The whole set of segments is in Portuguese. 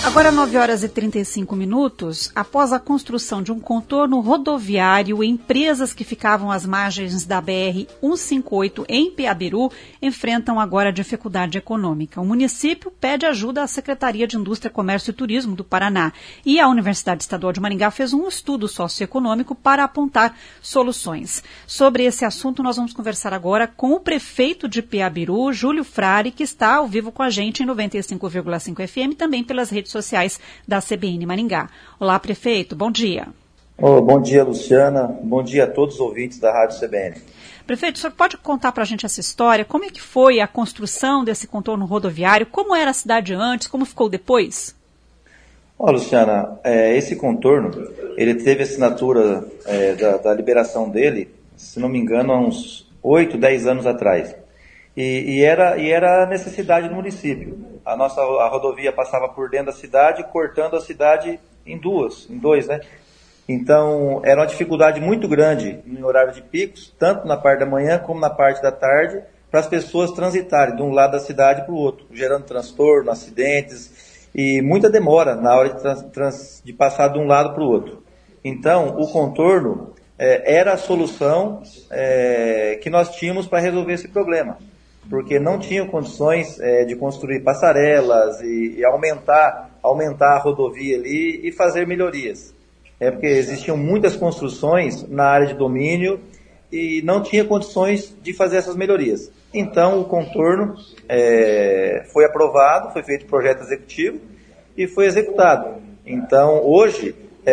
Agora 9 horas e 35 minutos, após a construção de um contorno rodoviário, empresas que ficavam às margens da BR-158 em Piabiru enfrentam agora dificuldade econômica. O município pede ajuda à Secretaria de Indústria, Comércio e Turismo do Paraná e a Universidade Estadual de Maringá fez um estudo socioeconômico para apontar soluções. Sobre esse assunto, nós vamos conversar agora com o prefeito de Piabiru, Júlio Frari, que está ao vivo com a gente em 95,5 FM, também pelas redes sociais da CBN Maringá. Olá, prefeito, bom dia. Bom dia, Luciana. Bom dia a todos os ouvintes da Rádio CBN. Prefeito, o senhor pode contar para a gente essa história? Como é que foi a construção desse contorno rodoviário? Como era a cidade antes? Como ficou depois? Luciana, esse contorno, ele teve assinatura da liberação dele, se não me engano, há uns 8, 10 anos atrás. E era a necessidade do município. A rodovia passava por dentro da cidade, cortando a cidade em dois, né? Então, era uma dificuldade muito grande no horário de picos, tanto na parte da manhã como na parte da tarde, para as pessoas transitarem de um lado da cidade para o outro, gerando transtorno, acidentes e muita demora na hora de passar de um lado para o outro. Então, o contorno era a solução que nós tínhamos para resolver esse problema, porque não tinham condições de construir passarelas e aumentar a rodovia ali e fazer melhorias. Porque existiam muitas construções na área de domínio e não tinha condições de fazer essas melhorias. Então, o contorno foi aprovado, foi feito projeto executivo e foi executado. Então, hoje,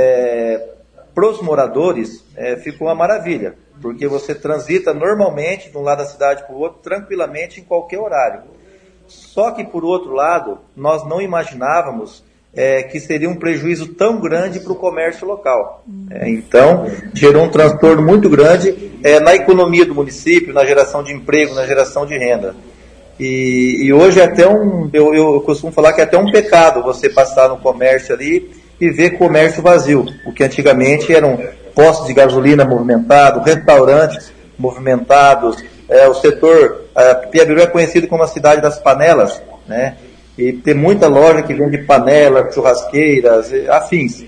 para os moradores, ficou uma maravilha, porque você transita normalmente de um lado da cidade para o outro, tranquilamente, em qualquer horário. Só que, por outro lado, nós não imaginávamos que seria um prejuízo tão grande para o comércio local. Então, gerou um transtorno muito grande na economia do município, na geração de emprego, na geração de renda. E hoje é até eu costumo falar que é até um pecado você passar no comércio ali e ver comércio vazio, o que antigamente eram postos de gasolina movimentados, restaurantes movimentados, o setor, Piabiru é conhecido como a cidade das panelas, né? E tem muita loja que vende panelas, churrasqueiras, afins.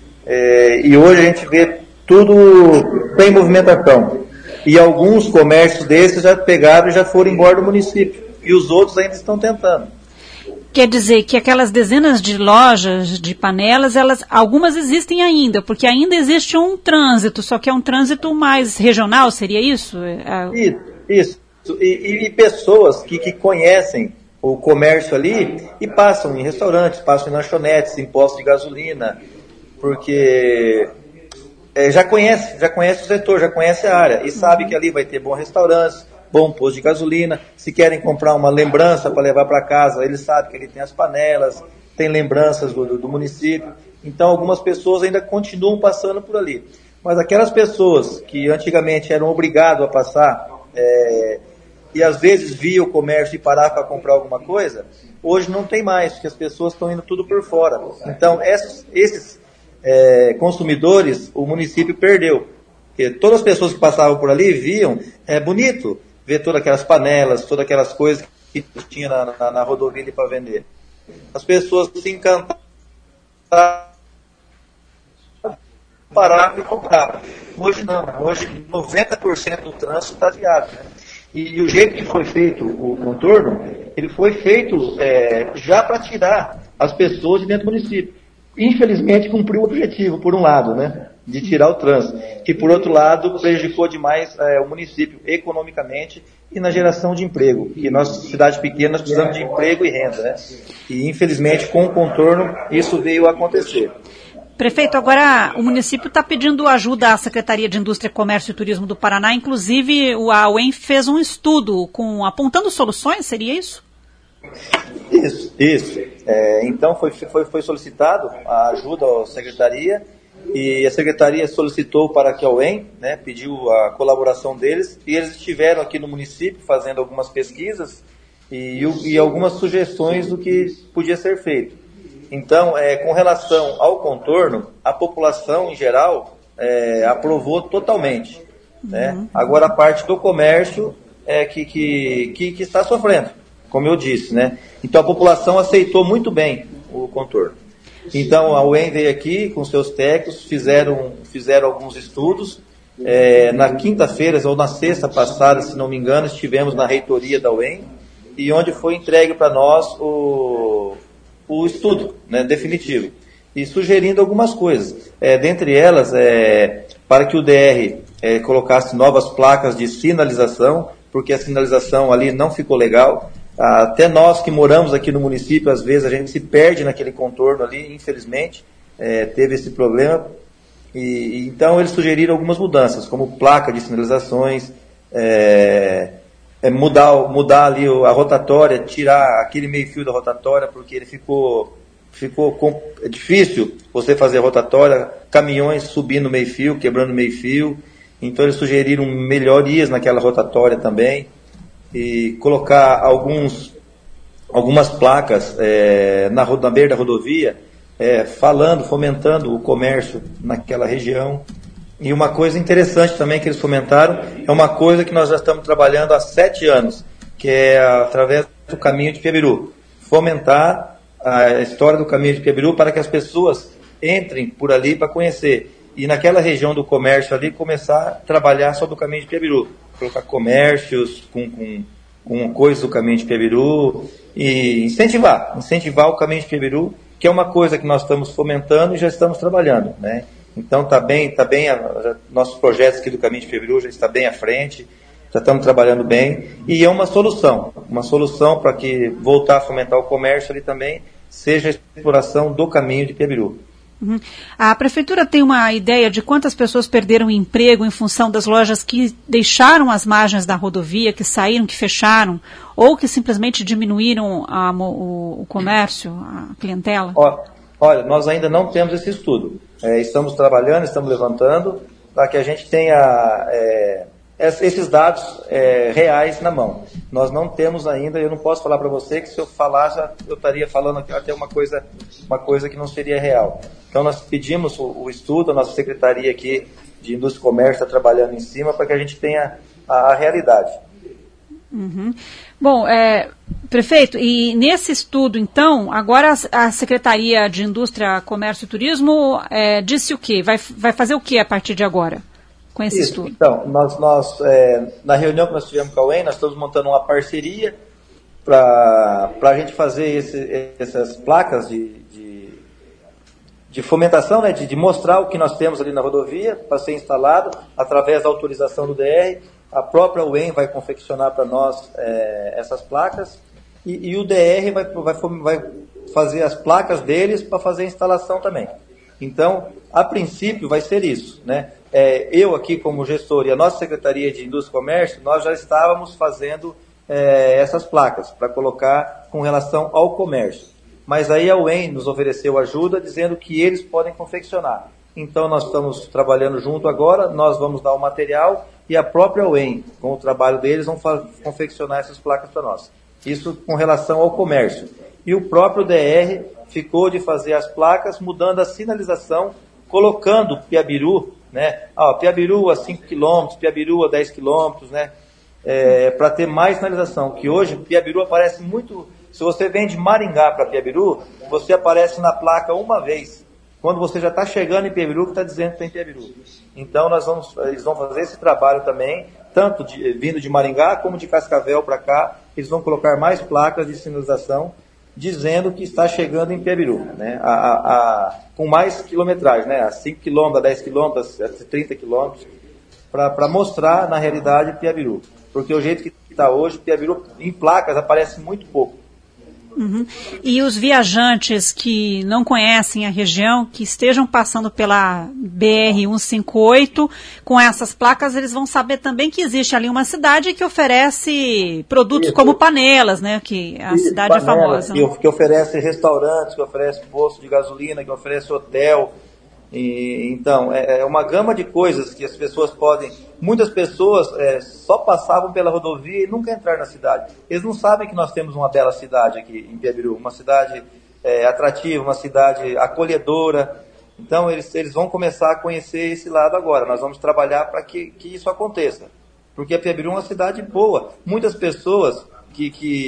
E hoje a gente vê tudo sem movimentação. E alguns comércios desses já pegaram e já foram embora do município. E os outros ainda estão tentando. Quer dizer que aquelas dezenas de lojas de panelas, algumas existem ainda, porque ainda existe um trânsito, só que é um trânsito mais regional, seria isso? Isso. E pessoas que conhecem o comércio ali e passam em restaurantes, passam em lanchonetes, em postos de gasolina, porque já conhece o setor, já conhece a área e sabe que ali vai ter bons restaurantes, bom posto de gasolina. Se querem comprar uma lembrança para levar para casa, eles sabem que ele tem as panelas, tem lembranças do município. Então algumas pessoas ainda continuam passando por ali. Mas aquelas pessoas que antigamente eram obrigadas a passar e às vezes via o comércio e parava para comprar alguma coisa, hoje não tem mais, porque as pessoas estão indo tudo por fora. Então esses consumidores o município perdeu. Porque todas as pessoas que passavam por ali viam, é bonito ver todas aquelas panelas, todas aquelas coisas que tinha na rodovia para vender. As pessoas se encantaram, paravam e compravam. Hoje não, hoje 90% do trânsito está viável, né? E o jeito que foi feito o contorno, ele foi feito já para tirar as pessoas de dentro do município. Infelizmente cumpriu o objetivo, por um lado, né, de tirar o trânsito, que por outro lado prejudicou demais o município economicamente e na geração de emprego, que nós, cidade pequena, nós precisamos de emprego e renda, né, e infelizmente com o contorno isso veio a acontecer. Prefeito, agora o município está pedindo ajuda à Secretaria de Indústria, Comércio e Turismo do Paraná, inclusive a UEM fez um estudo apontando soluções, seria isso? Isso. Então foi solicitado a ajuda à Secretaria e a Secretaria solicitou para que a UEM, né, pediu a colaboração deles e eles estiveram aqui no município fazendo algumas pesquisas e algumas sugestões do que podia ser feito. Então, com relação ao contorno, a população em geral aprovou totalmente. Né? Agora a parte do comércio que está sofrendo, como eu disse, né? Então a população aceitou muito bem o contorno. Então a UEM veio aqui com seus técnicos, fizeram alguns estudos. Na quinta-feira ou na sexta passada, se não me engano, estivemos na reitoria da UEM, e onde foi entregue para nós o estudo, né, definitivo, e sugerindo algumas coisas. Dentre elas, para que o DR colocasse novas placas de sinalização, porque a sinalização ali não ficou legal. Até nós que moramos aqui no município, às vezes a gente se perde naquele contorno ali, infelizmente, teve esse problema. Então eles sugeriram algumas mudanças, como placa de sinalizações, mudar ali a rotatória, tirar aquele meio-fio da rotatória, porque ele ficou difícil você fazer a rotatória, caminhões subindo meio-fio, quebrando meio-fio. Então eles sugeriram melhorias naquela rotatória também, e colocar algumas placas na beira da rodovia, fomentando o comércio naquela região. E uma coisa interessante também que eles fomentaram, é uma coisa que nós já estamos trabalhando há 7 anos, que é através do Caminho de Piabiru. Fomentar a história do Caminho de Piabiru para que as pessoas entrem por ali para conhecer. E naquela região do comércio ali, começar a trabalhar só do Caminho de Piabiru. Colocar comércios com coisas do Caminho de Piabiru e incentivar o Caminho de Piabiru, que é uma coisa que nós estamos fomentando e já estamos trabalhando, né? Então nossos projetos aqui do Caminho de Piabiru já está bem à frente, já estamos trabalhando bem, e é uma solução para que voltar a fomentar o comércio ali também seja a exploração do Caminho de Piabiru. Uhum. A prefeitura tem uma ideia de quantas pessoas perderam emprego em função das lojas que deixaram as margens da rodovia, que saíram, que fecharam, ou que simplesmente diminuíram o comércio, a clientela? Olha, nós ainda não temos esse estudo. Estamos trabalhando, estamos levantando, para que a gente tenha esses dados reais na mão. Nós não temos ainda, eu não posso falar para você que se eu falasse, eu estaria falando até uma coisa que não seria real. Então nós pedimos o estudo, a nossa secretaria aqui de Indústria e Comércio está trabalhando em cima para que a gente tenha a realidade. Uhum. Bom, prefeito, e nesse estudo, então, agora a Secretaria de Indústria, Comércio e Turismo disse o quê? Vai fazer o quê a partir de agora com esse estudo? Então, nós na reunião que nós tivemos com a UEM, nós estamos montando uma parceria para a gente fazer essas placas de fomentação, né, de mostrar o que nós temos ali na rodovia para ser instalado através da autorização do DR. A própria UEM vai confeccionar para nós essas placas e o DR vai fazer as placas deles para fazer a instalação também. Então, a princípio vai ser isso, né? Eu aqui como gestor e a nossa Secretaria de Indústria e Comércio, nós já estávamos fazendo essas placas para colocar com relação ao comércio. Mas aí a UEM nos ofereceu ajuda dizendo que eles podem confeccionar. Então nós estamos trabalhando junto agora, nós vamos dar o material e a própria UEM, com o trabalho deles, vão confeccionar essas placas para nós. Isso com relação ao comércio. E o próprio DR ficou de fazer as placas, mudando a sinalização, colocando Piabiru, né? Piabiru a 5 km, Piabiru a 10 km, né? Para ter mais sinalização, que hoje Piabiru aparece muito. Se você vem de Maringá para Piabiru, você aparece na placa uma vez, quando você já está chegando em Piabiru, que está dizendo que tem Piabiru. Então eles vão fazer esse trabalho também, tanto vindo de Maringá como de Cascavel para cá, eles vão colocar mais placas de sinalização dizendo que está chegando em Piabiru, né? Com mais quilometragem, né? A 5 km, a 10 km, a 30 km, para mostrar na realidade Piabiru. Porque o jeito que está hoje, Piabiru em placas aparece muito pouco. Uhum. E os viajantes que não conhecem a região, que estejam passando pela BR-158, com essas placas, eles vão saber também que existe ali uma cidade que oferece produtos como panelas, né? Que a cidade panelas, é famosa. Que oferece restaurantes, que oferece posto de gasolina, que oferece hotel. Então, é uma gama de coisas que as pessoas podem... Muitas pessoas só passavam pela rodovia e nunca entraram na cidade. Eles não sabem que nós temos uma bela cidade aqui em Piabiru, uma cidade atrativa, uma cidade acolhedora. Então, eles vão começar a conhecer esse lado agora. Nós vamos trabalhar para que isso aconteça. Porque a Piabiru é uma cidade boa. Muitas pessoas que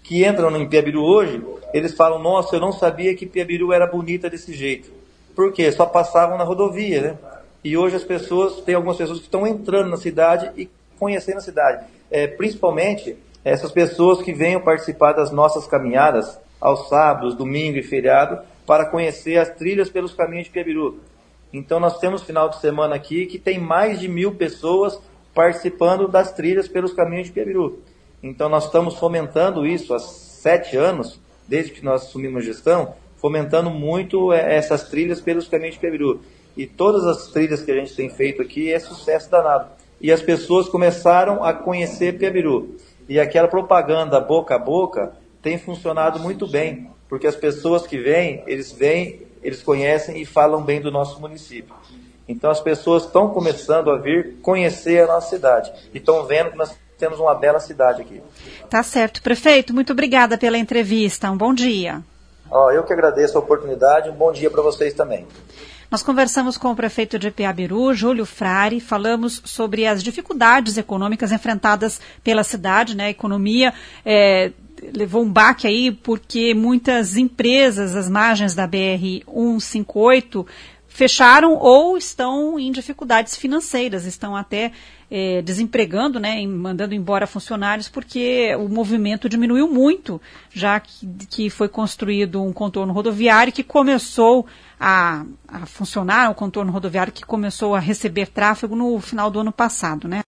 que entram em Piabiru hoje, eles falam, nossa, eu não sabia que Piabiru era bonita desse jeito. Por quê? Só passavam na rodovia, né? E hoje tem algumas pessoas que estão entrando na cidade e conhecendo a cidade. Principalmente essas pessoas que venham participar das nossas caminhadas aos sábados, domingo e feriado, para conhecer as trilhas pelos caminhos de Piabiru. Então nós temos final de semana aqui que tem mais de 1.000 pessoas participando das trilhas pelos caminhos de Piabiru. Então nós estamos fomentando isso há 7 anos, desde que nós assumimos a gestão, fomentando muito essas trilhas pelos caminhos de Piabiru. E todas as trilhas que a gente tem feito aqui é sucesso danado. E as pessoas começaram a conhecer Piabiru. E aquela propaganda boca a boca tem funcionado muito bem, porque as pessoas que vêm, eles conhecem e falam bem do nosso município. Então as pessoas estão começando a vir conhecer a nossa cidade e estão vendo que nós temos uma bela cidade aqui. Tá certo. Prefeito, muito obrigada pela entrevista. Um bom dia. Eu que agradeço a oportunidade. Um bom dia para vocês também. Nós conversamos com o prefeito de Piabiru, Júlio Frari, falamos sobre as dificuldades econômicas enfrentadas pela cidade, né? A economia levou um baque aí porque muitas empresas às margens da BR-158 fecharam ou estão em dificuldades financeiras, estão até desempregando, né, mandando embora funcionários, porque o movimento diminuiu muito, já que foi construído um contorno rodoviário que começou a funcionar, o contorno rodoviário que começou a receber tráfego no final do ano passado, né?